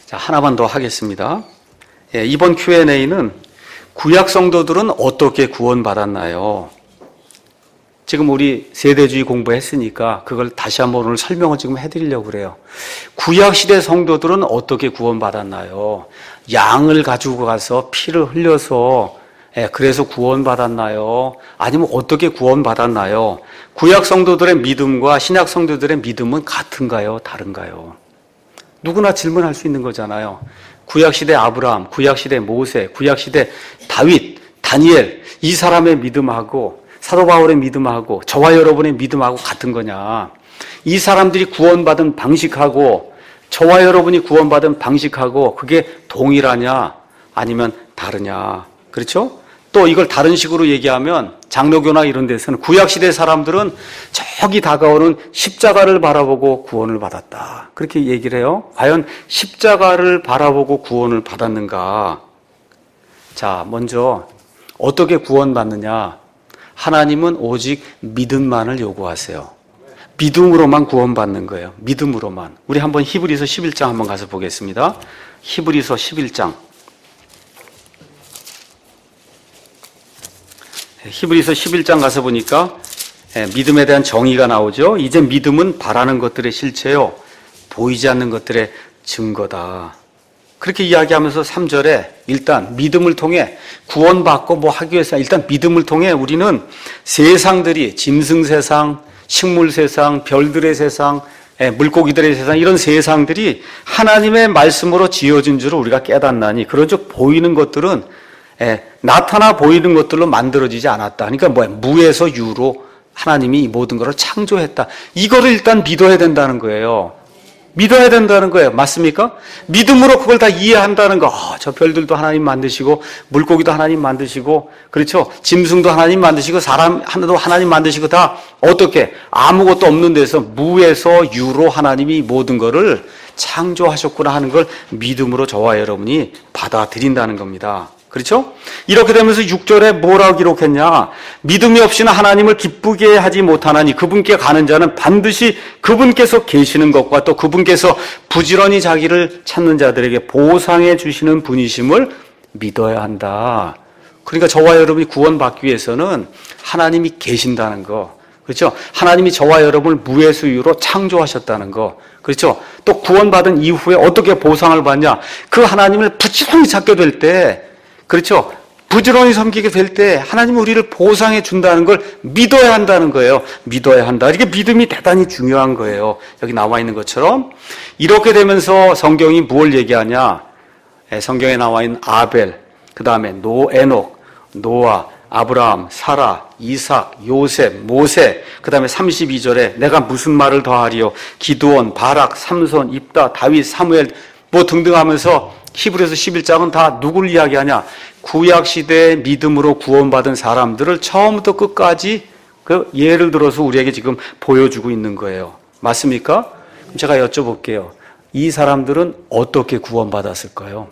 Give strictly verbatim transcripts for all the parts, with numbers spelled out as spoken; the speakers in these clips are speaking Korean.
자, 하나만 더 하겠습니다. 예, 이번 큐 앤 에이는 구약 성도들은 어떻게 구원받았나요? 지금 우리 세대주의 공부했으니까 그걸 다시 한번 오늘 설명을 지금 해드리려고 그래요. 구약시대 성도들은 어떻게 구원받았나요? 양을 가지고 가서 피를 흘려서 예, 그래서 구원받았나요? 아니면 어떻게 구원받았나요? 구약 성도들의 믿음과 신약 성도들의 믿음은 같은가요? 다른가요? 누구나 질문할 수 있는 거잖아요. 구약시대 아브라함, 구약시대 모세, 구약시대 다윗, 다니엘, 이 사람의 믿음하고 사도 바울의 믿음하고 저와 여러분의 믿음하고 같은 거냐? 이 사람들이 구원받은 방식하고 저와 여러분이 구원받은 방식하고 그게 동일하냐? 아니면 다르냐? 그렇죠? 또 이걸 다른 식으로 얘기하면 장로교나 이런 데서는 구약시대 사람들은 저기 다가오는 십자가를 바라보고 구원을 받았다. 그렇게 얘기를 해요. 과연 십자가를 바라보고 구원을 받았는가? 자, 먼저 어떻게 구원받느냐? 하나님은 오직 믿음만을 요구하세요. 믿음으로만 구원받는 거예요. 믿음으로만. 우리 한번 히브리서 십일 장 한번 가서 보겠습니다. 히브리서 십일 장. 히브리서 십일 장 가서 보니까 믿음에 대한 정의가 나오죠. 이제 믿음은 바라는 것들의 실체요, 보이지 않는 것들의 증거다. 그렇게 이야기하면서 삼 절에 일단 믿음을 통해 구원받고 뭐 하기 위해서 일단 믿음을 통해 우리는 세상들이 짐승 세상, 식물 세상, 별들의 세상, 물고기들의 세상, 이런 세상들이 하나님의 말씀으로 지어진 줄을 우리가 깨닫나니, 그런즉 보이는 것들은 예, 나타나 보이는 것들로 만들어지지 않았다. 그러니까 뭐야? 무에서 유로 하나님이 이 모든 것을 창조했다. 이거를 일단 믿어야 된다는 거예요. 믿어야 된다는 거예요. 맞습니까? 믿음으로 그걸 다 이해한다는 거. 어, 저 별들도 하나님 만드시고 물고기도 하나님 만드시고, 그렇죠? 짐승도 하나님 만드시고 사람 하나도 하나님 만드시고, 다 어떻게 아무것도 없는 데서 무에서 유로 하나님이 모든 것을 창조하셨구나 하는 걸 믿음으로 저와 여러분이 받아들인다는 겁니다. 그렇죠? 이렇게 되면서 육 절에 뭐라고 기록했냐? 믿음이 없이는 하나님을 기쁘게 하지 못하나니 그분께 가는 자는 반드시 그분께서 계시는 것과 또 그분께서 부지런히 자기를 찾는 자들에게 보상해 주시는 분이심을 믿어야 한다. 그러니까 저와 여러분이 구원받기 위해서는 하나님이 계신다는 거. 그렇죠? 하나님이 저와 여러분을 무에서 유로 창조하셨다는 거. 그렇죠? 또 구원받은 이후에 어떻게 보상을 받냐? 그 하나님을 부지런히 찾게 될 때, 그렇죠? 부지런히 섬기게 될 때 하나님이 우리를 보상해 준다는 걸 믿어야 한다는 거예요. 믿어야 한다. 이게 믿음이 대단히 중요한 거예요. 여기 나와 있는 것처럼. 이렇게 되면서 성경이 뭘 얘기하냐? 성경에 나와 있는 아벨, 그 다음에 노, 에녹, 노아, 아브라함, 사라, 이삭, 요셉, 모세, 그 다음에 삼십이 절에 내가 무슨 말을 더하리요? 기드온, 바락, 삼손, 입다, 다윗, 사무엘 뭐 등등 하면서 히브리서 십일 장은 다 누구를 이야기하냐? 구약시대의 믿음으로 구원받은 사람들을 처음부터 끝까지 그 예를 들어서 우리에게 지금 보여주고 있는 거예요. 맞습니까? 그럼 제가 여쭤볼게요. 이 사람들은 어떻게 구원받았을까요?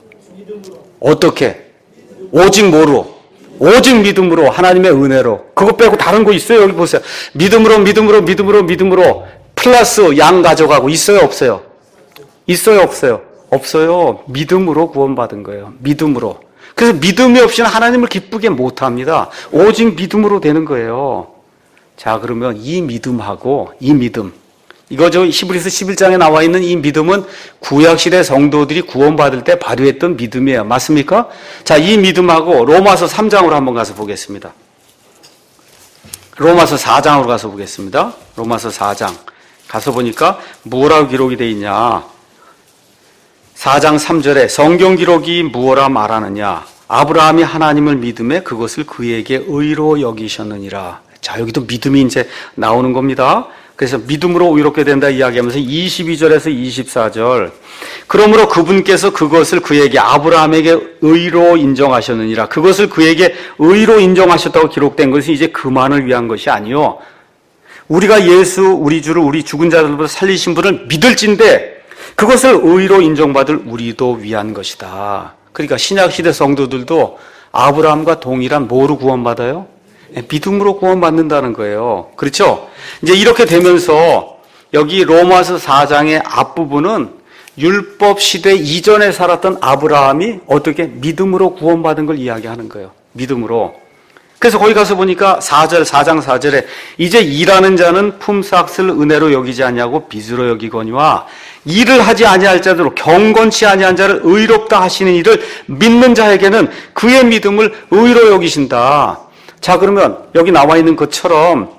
어떻게? 오직 뭐로? 오직 믿음으로, 하나님의 은혜로. 그것 빼고 다른 거 있어요? 여기 보세요. 믿음으로, 믿음으로, 믿음으로, 믿음으로 플러스 양 가져가고 있어요? 없어요? 있어요? 없어요? 없어요. 믿음으로 구원받은 거예요. 믿음으로. 그래서 믿음이 없이는 하나님을 기쁘게 못합니다. 오직 믿음으로 되는 거예요. 자, 그러면 이 믿음하고 이 믿음, 이거죠. 히브리서 십일 장에 나와 있는 이 믿음은 구약시대 성도들이 구원받을 때 발휘했던 믿음이에요. 맞습니까? 자, 이 믿음하고 로마서 삼 장으로 한번 가서 보겠습니다. 로마서 사 장으로 가서 보겠습니다. 로마서 사 장 가서 보니까 뭐라고 기록이 되어 있냐? 사 장 삼 절에 성경 기록이 무엇라 말하느냐? 아브라함이 하나님을 믿음에 그것을 그에게 의로 여기셨느니라. 자, 여기도 믿음이 이제 나오는 겁니다. 그래서 믿음으로 의롭게 된다 이야기하면서 이십이 절에서 이십사 절, 그러므로 그분께서 그것을 그에게 아브라함에게 의로 인정하셨느니라. 그것을 그에게 의로 인정하셨다고 기록된 것은 이제 그만을 위한 것이 아니요, 우리가 예수 우리 주를 우리 죽은 자들보다 살리신 분을 믿을진데 그것을 의로 인정받을 우리도 위한 것이다. 그러니까 신약시대 성도들도 아브라함과 동일한 뭐로 구원받아요? 믿음으로 구원받는다는 거예요. 그렇죠? 이제 이렇게 되면서 여기 로마서 사 장의 앞부분은 율법 시대 이전에 살았던 아브라함이 어떻게 믿음으로 구원받은 걸 이야기하는 거예요. 믿음으로. 그래서 거기 가서 보니까 사 절, 사 장 사 절에 이제 일하는 자는 품삯을 은혜로 여기지 아니하고 빚으로 여기거니와 일을 하지 아니할 자들로 경건치 아니한 자를 의롭다 하시는 이를 믿는 자에게는 그의 믿음을 의로 여기신다. 자, 그러면 여기 나와 있는 것처럼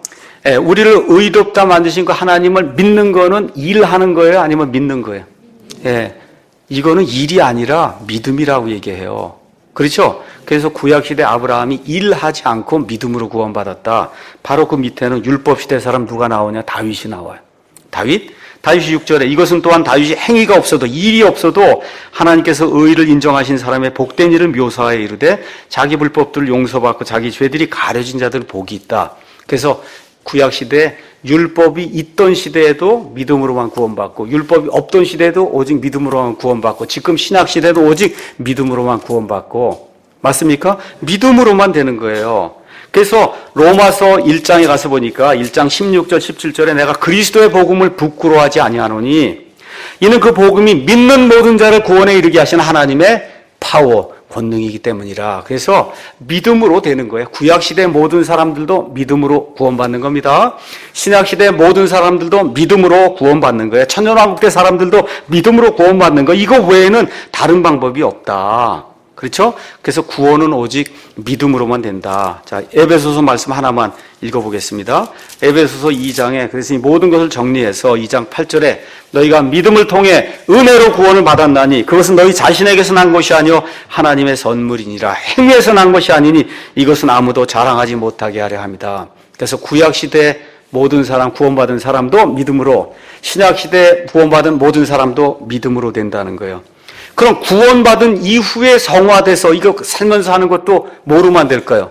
우리를 의롭다 만드신 그 하나님을 믿는 거는 일하는 거예요? 아니면 믿는 거예요? 예, 이거는 일이 아니라 믿음이라고 얘기해요. 그렇죠? 그래서 구약시대 아브라함이 일하지 않고 믿음으로 구원받았다. 바로 그 밑에는 율법시대 사람 누가 나오냐? 다윗이 나와요. 다윗? 다윗이 육 절에 이것은 또한 다윗이 행위가 없어도 일이 없어도 하나님께서 의를 인정하신 사람의 복된 일을 묘사하여 이르되 자기 불법들을 용서받고 자기 죄들이 가려진 자들 복이 있다. 그래서 구약시대에 율법이 있던 시대에도 믿음으로만 구원받고 율법이 없던 시대에도 오직 믿음으로만 구원받고 지금 신약시대도 오직 믿음으로만 구원받고 맞습니까? 믿음으로만 되는 거예요. 그래서 로마서 일 장에 가서 보니까 일 장 십육 절 십칠 절에 내가 그리스도의 복음을 부끄러워하지 아니하노니 이는 그 복음이 믿는 모든 자를 구원에 이르게 하시는 하나님의 파워 권능이기 때문이라. 그래서 믿음으로 되는 거예요. 구약시대 모든 사람들도 믿음으로 구원받는 겁니다. 신약시대 모든 사람들도 믿음으로 구원받는 거예요. 천년왕국대 사람들도 믿음으로 구원받는 거. 이거 외에는 다른 방법이 없다. 그렇죠? 그래서 구원은 오직 믿음으로만 된다. 자, 에베소서 말씀 하나만 읽어보겠습니다. 에베소서 이 장에 그래서 이 모든 것을 정리해서 이 장 팔 절에 너희가 믿음을 통해 은혜로 구원을 받았나니 그것은 너희 자신에게서 난 것이 아니요 하나님의 선물이니라. 행위에서 난 것이 아니니 이것은 아무도 자랑하지 못하게 하려 합니다. 그래서 구약시대 모든 사람 구원받은 사람도 믿음으로 신약시대 구원받은 모든 사람도 믿음으로 된다는 거예요. 그럼 구원받은 이후에 성화돼서 이거 살면서 하는 것도 뭐로만 될까요?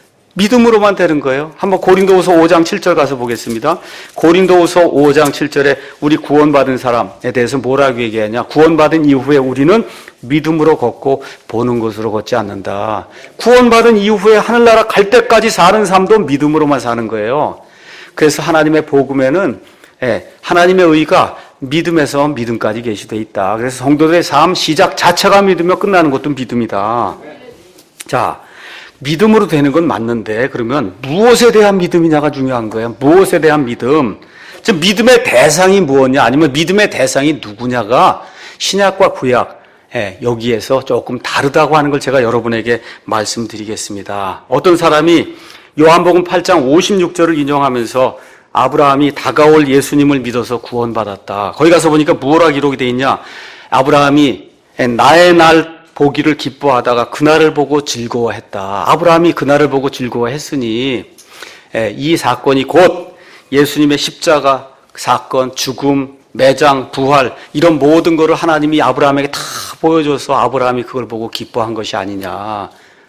믿음으로만 되는 거예요. 한번 고린도후서 오 장 칠 절 가서 보겠습니다. 고린도후서 오 장 칠 절에 우리 구원받은 사람에 대해서 뭐라고 얘기하냐? 구원받은 이후에 우리는 믿음으로 걷고 보는 것으로 걷지 않는다. 구원받은 이후에 하늘나라 갈 때까지 사는 삶도 믿음으로만 사는 거예요. 그래서 하나님의 복음에는 하나님의 의가 믿음에서 믿음까지 계시되어 있다. 그래서 성도들의 삶 시작 자체가 믿으며 끝나는 것도 믿음이다. 자, 믿음으로 되는 건 맞는데 그러면 무엇에 대한 믿음이냐가 중요한 거예요. 무엇에 대한 믿음. 즉 믿음의 대상이 무엇이냐 아니면 믿음의 대상이 누구냐가 신약과 구약 여기에서 조금 다르다고 하는 걸 제가 여러분에게 말씀드리겠습니다. 어떤 사람이 요한복음 팔 장 오십육 절을 인용하면서 아브라함이 다가올 예수님을 믿어서 구원받았다. 거기 가서 보니까 무엇라 기록이 되어 있냐? 아브라함이 나의 날 보기를 기뻐하다가 그날을 보고 즐거워했다. 아브라함이 그날을 보고 즐거워했으니 이 사건이 곧 예수님의 십자가 사건, 죽음, 매장, 부활 이런 모든 것을 하나님이 아브라함에게 다 보여줘서 아브라함이 그걸 보고 기뻐한 것이 아니냐.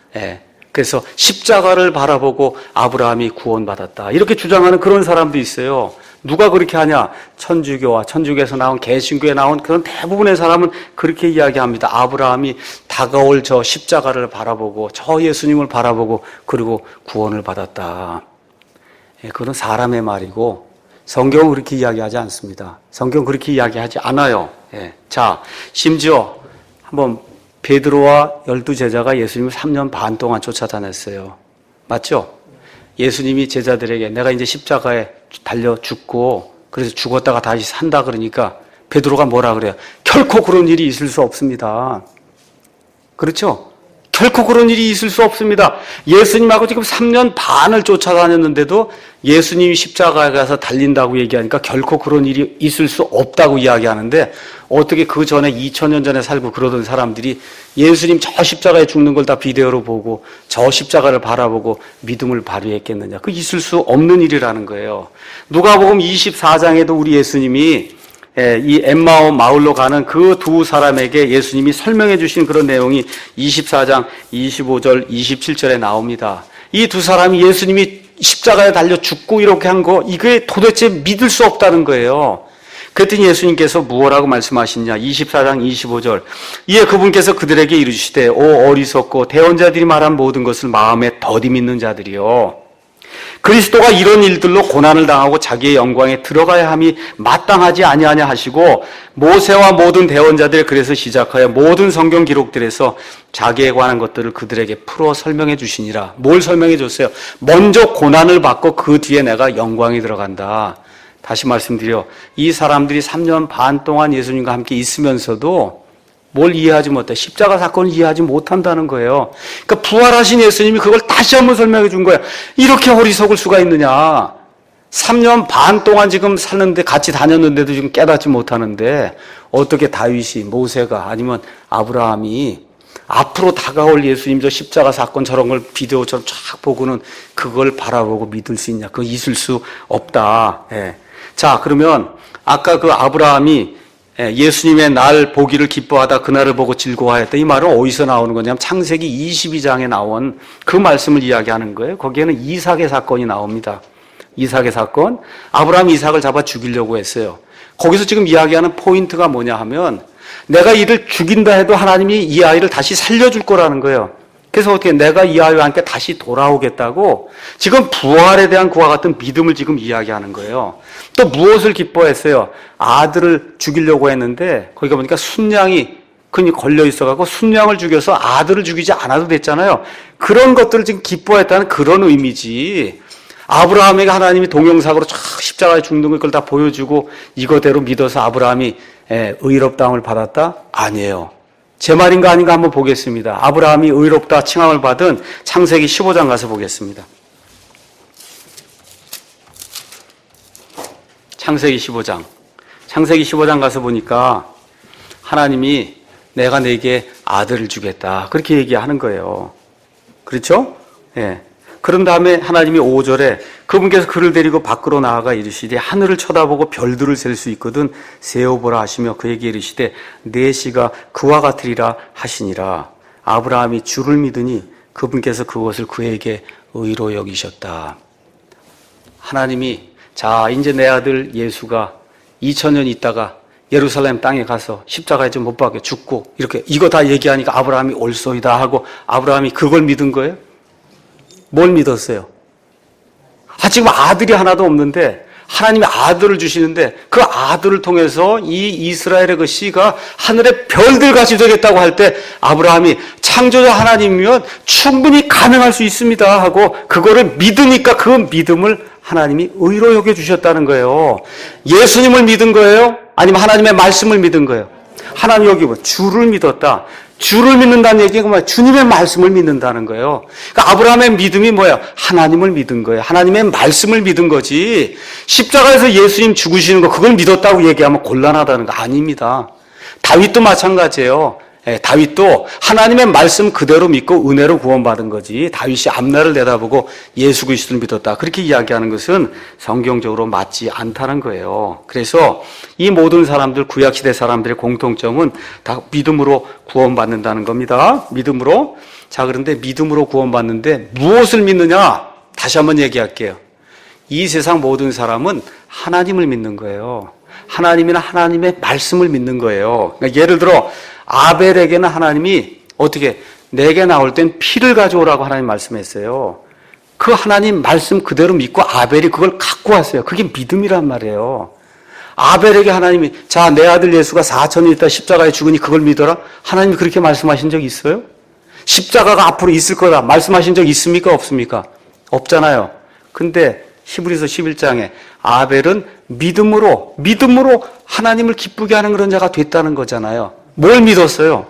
그래서 십자가를 바라보고 아브라함이 구원받았다. 이렇게 주장하는 그런 사람도 있어요. 누가 그렇게 하냐? 천주교와 천주교에서 나온 개신교에 나온 그런 대부분의 사람은 그렇게 이야기합니다. 아브라함이 다가올 저 십자가를 바라보고 저 예수님을 바라보고 그리고 구원을 받았다. 그건 사람의 말이고 성경은 그렇게 이야기하지 않습니다. 성경은 그렇게 이야기하지 않아요. 자, 심지어 한번 베드로와 열두 제자가 예수님을 삼 년 반 동안 쫓아다녔어요. 맞죠? 예수님이 제자들에게 내가 이제 십자가에 달려 죽고 그래서 죽었다가 다시 산다 그러니까 베드로가 뭐라 그래요? 결코 그런 일이 있을 수 없습니다. 그렇죠? 결코 그런 일이 있을 수 없습니다. 예수님하고 지금 삼 년 반을 쫓아다녔는데도 예수님이 십자가에 가서 달린다고 얘기하니까 결코 그런 일이 있을 수 없다고 이야기하는데 어떻게 그 전에 이천 년 전에 살고 그러던 사람들이 예수님 저 십자가에 죽는 걸 다 비디오로 보고 저 십자가를 바라보고 믿음을 발휘했겠느냐. 그 있을 수 없는 일이라는 거예요. 누가복음 이십사 장에도 우리 예수님이 이 엠마오 마을로 가는 그 두 사람에게 예수님이 설명해 주신 그런 내용이 이십사 장 이십오 절 이십칠 절에 나옵니다. 이 두 사람이 예수님이 십자가에 달려 죽고 이렇게 한 거 이게 도대체 믿을 수 없다는 거예요. 그랬더니 예수님께서 무엇라고 말씀하시냐? 이십사 장 이십오 절 이에 그분께서 그들에게 이르시되 오 어리석고 대언자들이 말한 모든 것을 마음에 더디 믿는 자들이요 그리스도가 이런 일들로 고난을 당하고 자기의 영광에 들어가야 함이 마땅하지 아니하냐 하시고 모세와 모든 대언자들이 그래서 시작하여 모든 성경 기록들에서 자기에 관한 것들을 그들에게 풀어 설명해 주시니라. 뭘 설명해 줬어요? 먼저 고난을 받고 그 뒤에 내가 영광에 들어간다. 다시 말씀드려, 이 사람들이 삼 년 반 동안 예수님과 함께 있으면서도 뭘 이해하지 못해. 십자가 사건을 이해하지 못한다는 거예요. 그러니까 부활하신 예수님이 그걸 다시 한번 설명해 준 거예요. 이렇게 어리석을 수가 있느냐. 삼 년 반 동안 지금 살는데 같이 다녔는데도 지금 깨닫지 못하는데 어떻게 다윗이, 모세가 아니면 아브라함이 앞으로 다가올 예수님 저 십자가 사건 저런 걸 비디오처럼 쫙 보고는 그걸 바라보고 믿을 수 있냐. 그거 있을 수 없다. 예. 자, 그러면 아까 그 아브라함이 예수님의 날 보기를 기뻐하다 그날을 보고 즐거워하였다. 이 말은 어디서 나오는 거냐면 창세기 이십이 장에 나온 그 말씀을 이야기하는 거예요. 거기에는 이삭의 사건이 나옵니다. 이삭의 사건. 아브라함이 이삭을 잡아 죽이려고 했어요. 거기서 지금 이야기하는 포인트가 뭐냐 하면 내가 이를 죽인다 해도 하나님이 이 아이를 다시 살려줄 거라는 거예요. 그래서 어떻게 내가 이 아이와 함께 다시 돌아오겠다고 지금 부활에 대한 그와 같은 믿음을 지금 이야기하는 거예요. 또 무엇을 기뻐했어요? 아들을 죽이려고 했는데 거기가 보니까 순양이 그니 걸려 있어갖고 순양을 죽여서 아들을 죽이지 않아도 됐잖아요. 그런 것들을 지금 기뻐했다는 그런 의미지. 아브라함에게 하나님이 동영상으로 쫙 십자가에 죽는 걸 다 보여주고 이거대로 믿어서 아브라함이 의롭다함을 받았다? 아니에요. 제 말인가 아닌가 한번 보겠습니다. 아브라함이 의롭다 칭함을 받은 창세기 십오 장 가서 보겠습니다. 창세기 십오 장. 창세기 십오 장 가서 보니까 하나님이 내가 내게 아들을 주겠다. 그렇게 얘기하는 거예요. 그렇죠? 예. 그런 다음에 하나님이 오 절에 그분께서 그를 데리고 밖으로 나아가 이르시되 하늘을 쳐다보고 별들을 셀 수 있거든 세어보라 하시며 그에게 이르시되 내 씨가 그와 같으리라 하시니라. 아브라함이 주를 믿으니 그분께서 그것을 그에게 의로 여기셨다. 하나님이 자 이제 내 아들 예수가 이천 년 있다가 예루살렘 땅에 가서 십자가에 좀 못 박혀 죽고 이렇게 이거 다 얘기하니까 아브라함이 옳소이다 하고 아브라함이 그걸 믿은 거예요? 뭘 믿었어요? 아, 지금 아들이 하나도 없는데 하나님이 아들을 주시는데 그 아들을 통해서 이 이스라엘의 그 씨가 하늘의 별들같이 되겠다고 할 때 아브라함이 창조자 하나님이면 충분히 가능할 수 있습니다 하고 그거를 믿으니까 그 믿음을 하나님이 의로 여겨주셨다는 거예요. 예수님을 믿은 거예요? 아니면 하나님의 말씀을 믿은 거예요? 하나님 여기 뭐 주를 믿었다. 주를 믿는다는 얘기가 뭐야? 주님의 말씀을 믿는다는 거예요. 그러니까 아브라함의 믿음이 뭐야? 하나님을 믿은 거예요. 하나님의 말씀을 믿은 거지. 십자가에서 예수님 죽으시는 거 그걸 믿었다고 얘기하면 곤란하다는 거 아닙니다. 다윗도 마찬가지예요. 예, 다윗도 하나님의 말씀 그대로 믿고 은혜로 구원받은 거지. 다윗이 앞날을 내다보고 예수 그리스도를 믿었다. 그렇게 이야기하는 것은 성경적으로 맞지 않다는 거예요. 그래서 이 모든 사람들, 구약시대 사람들의 공통점은 다 믿음으로 구원받는다는 겁니다. 믿음으로. 자, 그런데 믿음으로 구원받는데 무엇을 믿느냐? 다시 한번 얘기할게요. 이 세상 모든 사람은 하나님을 믿는 거예요. 하나님이나 하나님의 말씀을 믿는 거예요. 그러니까 예를 들어 아벨에게는 하나님이 어떻게 내게 나올 땐 피를 가져오라고 하나님 말씀했어요. 그 하나님 말씀 그대로 믿고 아벨이 그걸 갖고 왔어요. 그게 믿음이란 말이에요. 아벨에게 하나님이 자, 내 아들 예수가 사천 년 있다 십자가에 죽으니 그걸 믿어라. 하나님이 그렇게 말씀하신 적 있어요? 십자가가 앞으로 있을 거다 말씀하신 적 있습니까? 없습니까? 없잖아요. 근데 히브리서 십일 장에 아벨은 믿음으로 믿음으로 하나님을 기쁘게 하는 그런 자가 됐다는 거잖아요. 뭘 믿었어요?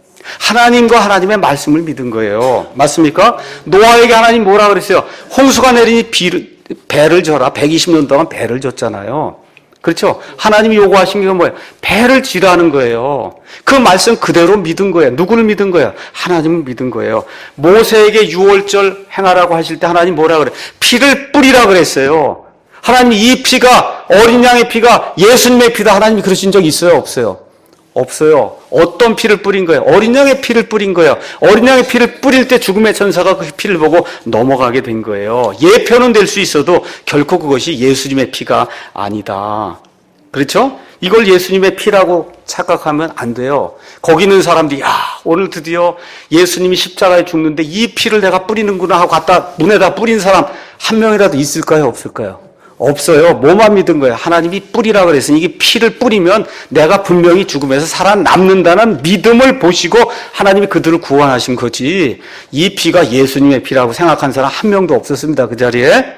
하나님과 하나님의 말씀을 믿은 거예요. 맞습니까? 노아에게 하나님 뭐라 그랬어요? 홍수가 내리니 비를, 배를 져라. 백이십 년 동안 배를 졌잖아요. 그렇죠? 하나님이 요구하신 게 뭐예요? 배를 지라는 거예요. 그 말씀 그대로 믿은 거예요. 누구를 믿은 거예요? 하나님을 믿은 거예요. 모세에게 유월절 행하라고 하실 때 하나님 뭐라 그래요? 피를 뿌리라 그랬어요. 하나님 이 피가 어린 양의 피가 예수님의 피다. 하나님이 그러신 적 있어요? 없어요? 없어요. 어떤 피를 뿌린 거예요? 어린 양의 피를 뿌린 거예요. 어린 양의 피를 뿌릴 때 죽음의 천사가 그 피를 보고 넘어가게 된 거예요. 예표는 될 수 있어도 결코 그것이 예수님의 피가 아니다. 그렇죠? 이걸 예수님의 피라고 착각하면 안 돼요. 거기 있는 사람들이 야 오늘 드디어 예수님이 십자가에 죽는데 이 피를 내가 뿌리는구나 하고 갖다 문에다 뿌린 사람 한 명이라도 있을까요? 없을까요? 없어요. 뭐만 믿은 거예요? 하나님이 뿌리라 그랬으니 이게 피를 뿌리면 내가 분명히 죽음에서 살아남는다는 믿음을 보시고 하나님이 그들을 구원하신 거지. 이 피가 예수님의 피라고 생각한 사람 한 명도 없었습니다. 그 자리에.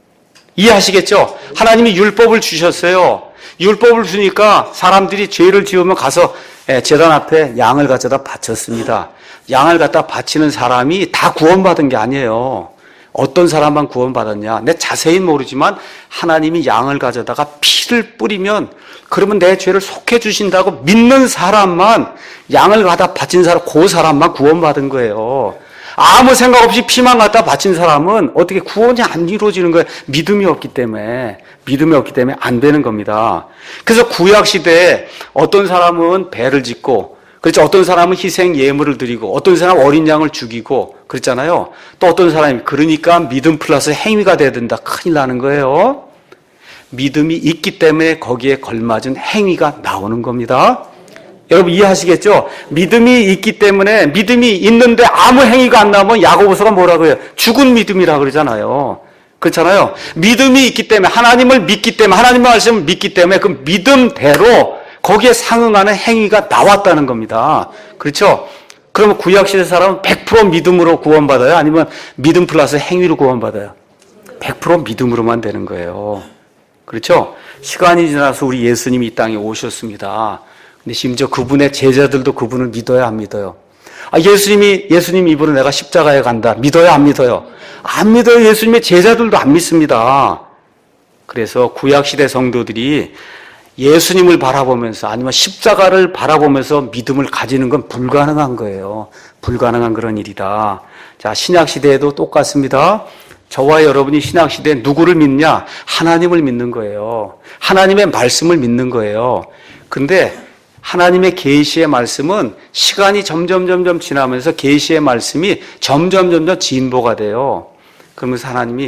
이해하시겠죠? 하나님이 율법을 주셨어요. 율법을 주니까 사람들이 죄를 지으면 가서 제단 앞에 양을 가져다 바쳤습니다. 양을 갖다 바치는 사람이 다 구원받은 게 아니에요. 어떤 사람만 구원받았냐? 내 자세히 모르지만 하나님이 양을 가져다가 피를 뿌리면 그러면 내 죄를 속해 주신다고 믿는 사람만 양을 갖다 바친 사람, 그 사람만 구원받은 거예요. 아무 생각 없이 피만 갖다 바친 사람은 어떻게 구원이 안 이루어지는 거예요? 믿음이 없기 때문에. 믿음이 없기 때문에 안 되는 겁니다. 그래서 구약시대에 어떤 사람은 배를 짓고, 그렇죠. 어떤 사람은 희생 예물을 드리고, 어떤 사람은 어린 양을 죽이고, 그랬잖아요. 또 어떤 사람이, 그러니까 믿음 플러스 행위가 돼야 된다. 큰일 나는 거예요. 믿음이 있기 때문에 거기에 걸맞은 행위가 나오는 겁니다. 여러분 이해하시겠죠? 믿음이 있기 때문에 믿음이 있는데 아무 행위가 안 나오면 야고보서가 뭐라고 해요? 죽은 믿음이라고 그러잖아요. 그렇잖아요. 믿음이 있기 때문에 하나님을 믿기 때문에 하나님의 말씀을 믿기 때문에 그 믿음대로 거기에 상응하는 행위가 나왔다는 겁니다. 그렇죠? 그러면 구약시대 사람은 백 퍼센트 믿음으로 구원받아요? 아니면 믿음 플러스 행위로 구원받아요? 백 퍼센트 믿음으로만 되는 거예요. 그렇죠? 시간이 지나서 우리 예수님이 이 땅에 오셨습니다. 근데 심지어 그분의 제자들도 그분을 믿어야 안 믿어요? 아, 예수님이, 예수님 입으로 내가 십자가에 간다. 믿어요, 안 믿어요? 안 믿어요. 예수님의 제자들도 안 믿습니다. 그래서 구약시대 성도들이 예수님을 바라보면서 아니면 십자가를 바라보면서 믿음을 가지는 건 불가능한 거예요. 불가능한 그런 일이다. 자, 신약시대에도 똑같습니다. 저와 여러분이 신약시대에 누구를 믿냐? 하나님을 믿는 거예요. 하나님의 말씀을 믿는 거예요. 근데 하나님의 계시의 말씀은 시간이 점점 점점 지나면서 계시의 말씀이 점점 점점 진보가 돼요. 그러면서 하나님이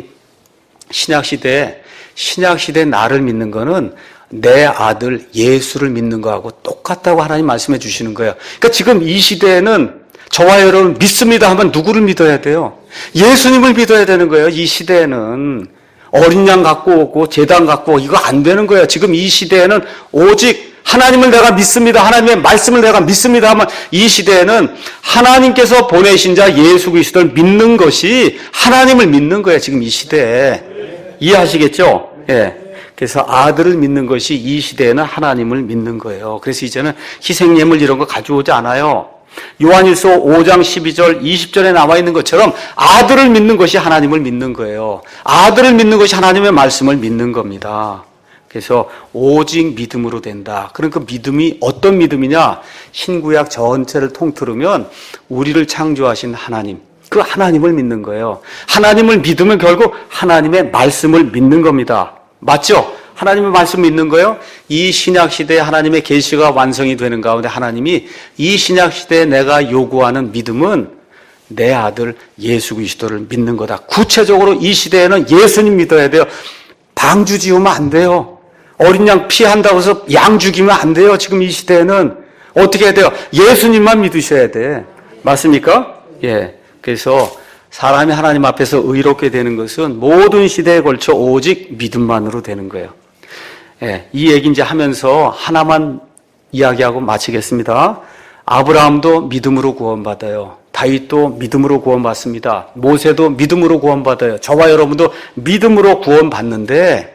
신약시대에 신약시대 나를 믿는 거는 내 아들 예수를 믿는 거하고 똑같다고 하나님 말씀해 주시는 거예요. 그러니까 지금 이 시대에는 저와 여러분 믿습니다 하면 누구를 믿어야 돼요? 예수님을 믿어야 되는 거예요. 이 시대에는 어린 양 갖고 오고 제단 갖고 오고 이거 안 되는 거예요. 지금 이 시대에는 오직 하나님을 내가 믿습니다. 하나님의 말씀을 내가 믿습니다 하면 이 시대에는 하나님께서 보내신 자 예수 그리스도를 믿는 것이 하나님을 믿는 거예요. 지금 이 시대에. 이해하시겠죠? 예. 그래서 아들을 믿는 것이 이 시대에는 하나님을 믿는 거예요. 그래서 이제는 희생예물 이런 거 가져오지 않아요. 요한일서 오 장 십이 절 이십 절에 나와 있는 것처럼 아들을 믿는 것이 하나님을 믿는 거예요. 아들을 믿는 것이 하나님의 말씀을 믿는 겁니다. 그래서 오직 믿음으로 된다. 그러니까 믿음이 어떤 믿음이냐? 신구약 전체를 통틀으면 우리를 창조하신 하나님, 그 하나님을 믿는 거예요. 하나님을 믿으면 결국 하나님의 말씀을 믿는 겁니다. 맞죠? 하나님의 말씀 믿는 거예요. 이 신약시대에 하나님의 계시가 완성이 되는 가운데 하나님이 이 신약시대에 내가 요구하는 믿음은 내 아들 예수 그리스도를 믿는 거다. 구체적으로 이 시대에는 예수님 믿어야 돼요. 방주 지우면 안 돼요. 어린 양 피한다고 해서 양 죽이면 안 돼요. 지금 이 시대에는 어떻게 해야 돼요? 예수님만 믿으셔야 돼. 맞습니까? 예. 그래서 사람이 하나님 앞에서 의롭게 되는 것은 모든 시대에 걸쳐 오직 믿음만으로 되는 거예요. 예. 이 얘기 이제 하면서 하나만 이야기하고 마치겠습니다. 아브라함도 믿음으로 구원받아요. 다윗도 믿음으로 구원받습니다. 모세도 믿음으로 구원받아요. 저와 여러분도 믿음으로 구원받는데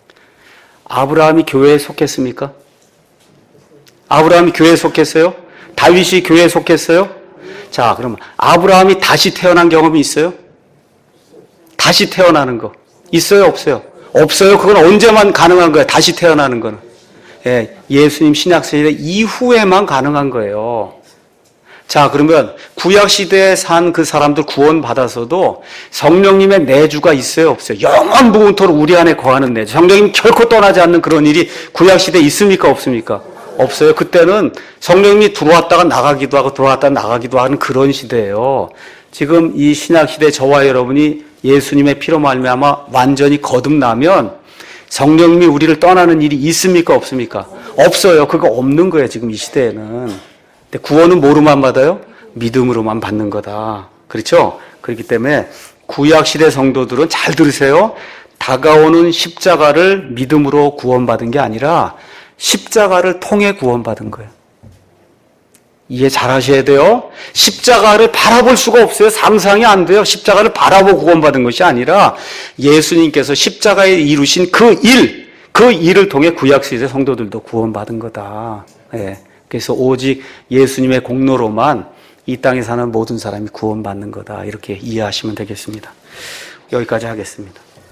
아브라함이 교회에 속했습니까? 아브라함이 교회에 속했어요? 다윗이 교회에 속했어요? 자, 그럼 아브라함이 다시 태어난 경험이 있어요? 다시 태어나는 거 있어요? 없어요? 없어요. 그건 언제만 가능한 거예요? 다시 태어나는 거는. 예, 예수님 신약시대 이후에만 가능한 거예요. 자, 그러면 구약시대에 산 그 사람들 구원받아서도 성령님의 내주가 있어요? 없어요? 영원 무궁토록 우리 안에 거하는 내주. 성령님 결코 떠나지 않는 그런 일이 구약시대에 있습니까? 없습니까? 없어요. 그때는 성령님이 들어왔다가 나가기도 하고 들어왔다가 나가기도 하는 그런 시대예요. 지금 이 신약시대 저와 여러분이 예수님의 피로 말미암아 완전히 거듭나면 성령님이 우리를 떠나는 일이 있습니까? 없습니까? 없어요. 그거 없는 거예요. 지금 이 시대에는. 근데 구원은 뭐로만 받아요? 믿음으로만 받는 거다. 그렇죠? 그렇기 때문에 구약시대 성도들은 잘 들으세요. 다가오는 십자가를 믿음으로 구원받은 게 아니라 십자가를 통해 구원받은 거예요. 이해 잘 하셔야 돼요. 십자가를 바라볼 수가 없어요. 상상이 안 돼요. 십자가를 바라보고 구원받은 것이 아니라 예수님께서 십자가에 이루신 그 일, 그 일을 통해 구약시대 성도들도 구원받은 거다. 예. 그래서 오직 예수님의 공로로만 이 땅에 사는 모든 사람이 구원받는 거다. 이렇게 이해하시면 되겠습니다. 여기까지 하겠습니다.